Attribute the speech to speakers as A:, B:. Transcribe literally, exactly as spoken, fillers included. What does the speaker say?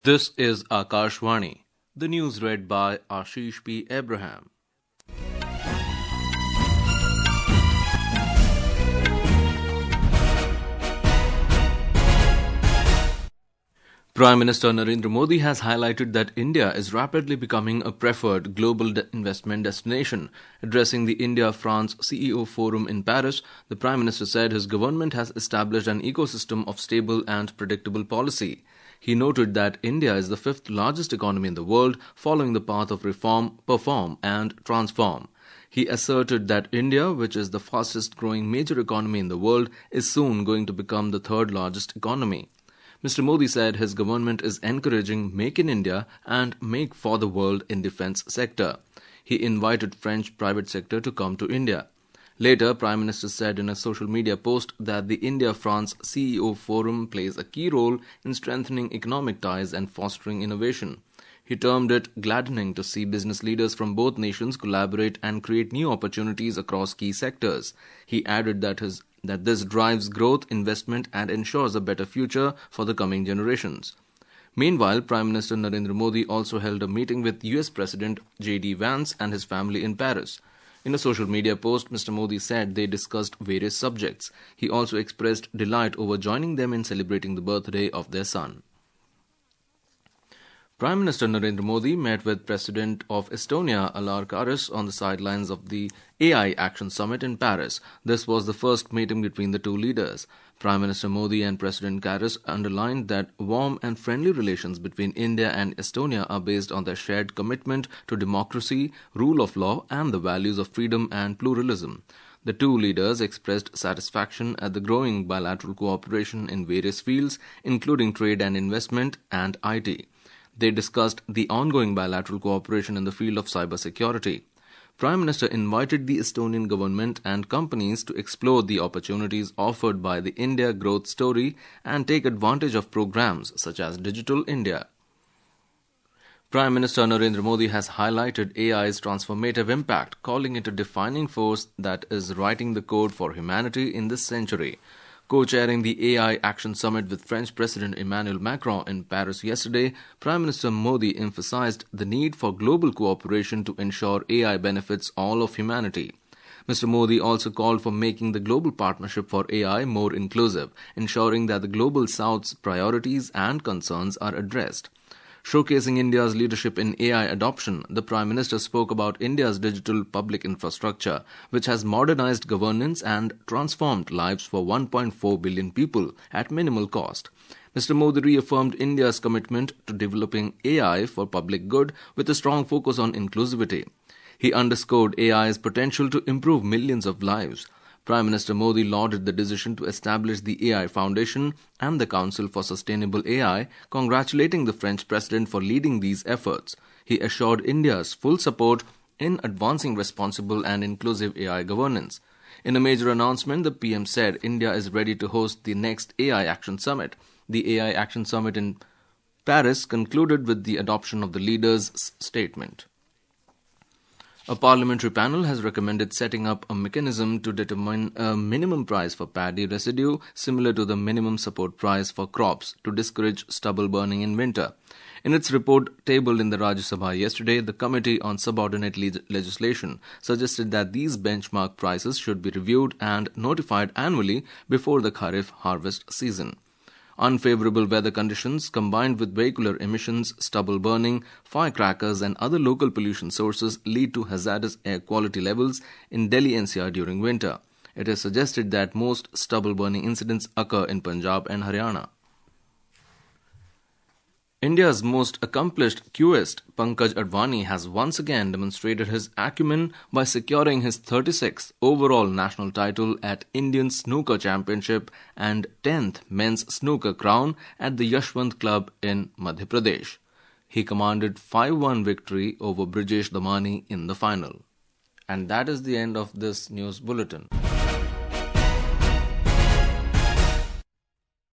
A: This is Akashvani. The news read by Ashish P. Abraham. Prime Minister Narendra Modi has highlighted that India is rapidly becoming a preferred global de- investment destination. Addressing the India-France C E O Forum in Paris, the Prime Minister said his government has established an ecosystem of stable and predictable policy. He noted that India is the fifth largest economy in the world, following the path of reform, perform, and transform. He asserted that India, which is the fastest growing major economy in the world, is soon going to become the third largest economy. Mister Modi said his government is encouraging Make in India and Make for the World in defense sector. He invited French private sector to come to India. Later, Prime Minister said in a social media post that the India-France C E O Forum plays a key role in strengthening economic ties and fostering innovation. He termed it gladdening to see business leaders from both nations collaborate and create new opportunities across key sectors. He added that his that this drives growth, investment and ensures a better future for the coming generations. Meanwhile, Prime Minister Narendra Modi also held a meeting with U S President J D Vance and his family in Paris. In a social media post, Mister Modi said they discussed various subjects. He also expressed delight over joining them in celebrating the birthday of their son. Prime Minister Narendra Modi met with President of Estonia Alar Karis on the sidelines of the A I Action Summit in Paris. This was the first meeting between the two leaders. Prime Minister Modi and President Karis underlined that warm and friendly relations between India and Estonia are based on their shared commitment to democracy, rule of law, and the values of freedom and pluralism. The two leaders expressed satisfaction at the growing bilateral cooperation in various fields, including trade and investment and I T. They discussed the ongoing bilateral cooperation in the field of cybersecurity. Prime Minister invited the Estonian government and companies to explore the opportunities offered by the India growth story and take advantage of programs such as Digital India. Prime Minister Narendra Modi has highlighted A I's transformative impact, calling it a defining force that is writing the code for humanity in this century. Co-chairing the A I Action Summit with French President Emmanuel Macron in Paris yesterday, Prime Minister Modi emphasized the need for global cooperation to ensure A I benefits all of humanity. Mister Modi also called for making the global partnership for A I more inclusive, ensuring that the Global South's priorities and concerns are addressed. Showcasing India's leadership in A I adoption, the Prime Minister spoke about India's digital public infrastructure, which has modernized governance and transformed lives for one point four billion people at minimal cost. Mister Modi reaffirmed India's commitment to developing A I for public good with a strong focus on inclusivity. He underscored A I's potential to improve millions of lives. Prime Minister Modi lauded the decision to establish the A I Foundation and the Council for Sustainable A I, congratulating the French President for leading these efforts. He assured India's full support in advancing responsible and inclusive A I governance. In a major announcement, the P M said India is ready to host the next A I Action Summit. The A I Action Summit in Paris concluded with the adoption of the leaders' statement. A parliamentary panel has recommended setting up a mechanism to determine a minimum price for paddy residue similar to the minimum support price for crops to discourage stubble burning in winter. In its report tabled in the Rajya Sabha yesterday, the Committee on Subordinate Le- Legislation suggested that these benchmark prices should be reviewed and notified annually before the Kharif harvest season. Unfavorable weather conditions combined with vehicular emissions, stubble burning, firecrackers and other local pollution sources lead to hazardous air quality levels in Delhi N C R during winter. It is suggested that most stubble burning incidents occur in Punjab and Haryana. India's most accomplished cueist, Pankaj Advani, has once again demonstrated his acumen by securing his thirty-sixth overall national title at Indian Snooker Championship and tenth Men's Snooker Crown at the Yashwant Club in Madhya Pradesh. He commanded five one victory over Brijesh Damani in the final. And that is the end of this news bulletin.